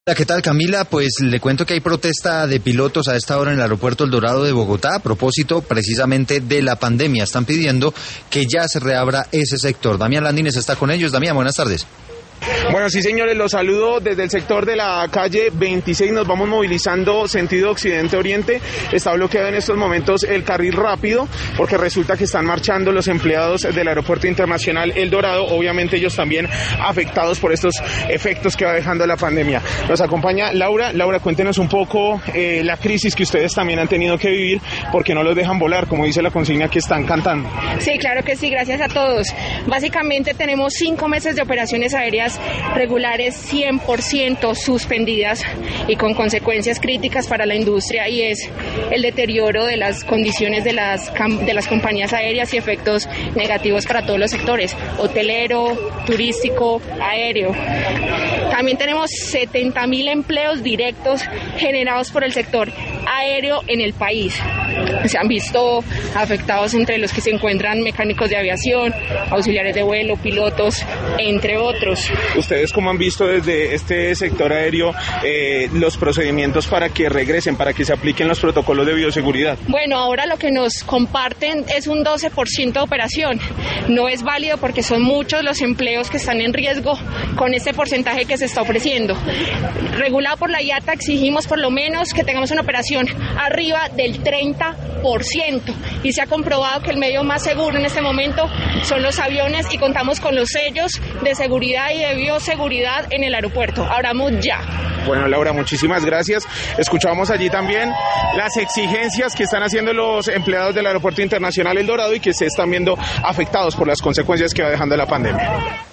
Hola, ¿qué tal, Camila? Pues le cuento que hay protesta de pilotos a esta hora en el aeropuerto El Dorado de Bogotá a propósito precisamente de la pandemia. Están pidiendo que ya se reabra ese sector. Damián Landines está con ellos. Damián, buenas tardes. Bueno, sí, señores, los saludo desde el sector de la calle 26. Nos vamos movilizando sentido occidente-oriente. Está bloqueado en estos momentos el carril rápido porque resulta que están marchando los empleados del Aeropuerto Internacional El Dorado. Obviamente ellos también afectados por estos efectos que va dejando la pandemia. Nos acompaña Laura. Laura, cuéntenos un poco la crisis que ustedes también han tenido que vivir porque no los dejan volar, como dice la consigna que están cantando. Sí, claro que sí, gracias a todos. Básicamente tenemos 5 meses de operaciones aéreas regulares 100% suspendidas y con consecuencias críticas para la industria, y es el deterioro de las condiciones de las compañías aéreas y efectos negativos para todos los sectores, hotelero, turístico, aéreo. También tenemos 70.000 empleos directos generados por el sector aéreo en el país. Se han visto afectados entre los que se encuentran mecánicos de aviación, auxiliares de vuelo, pilotos, entre otros. ¿Ustedes cómo han visto desde este sector aéreo los procedimientos para que regresen, para que se apliquen los protocolos de bioseguridad? Bueno, ahora lo que nos comparten es un 12% de operación. No es válido porque son muchos los empleos que están en riesgo con este porcentaje que se está ofreciendo. Regulado por la IATA, exigimos por lo menos que tengamos una operación arriba del 30%, y se ha comprobado que el medio más seguro en este momento son los aviones, y contamos con los sellos de seguridad y de bioseguridad en el aeropuerto. Abramos ya. Bueno, Laura, muchísimas gracias. Escuchamos allí también las exigencias que están haciendo los empleados del Aeropuerto Internacional El Dorado y que se están viendo afectados por las consecuencias que va dejando la pandemia.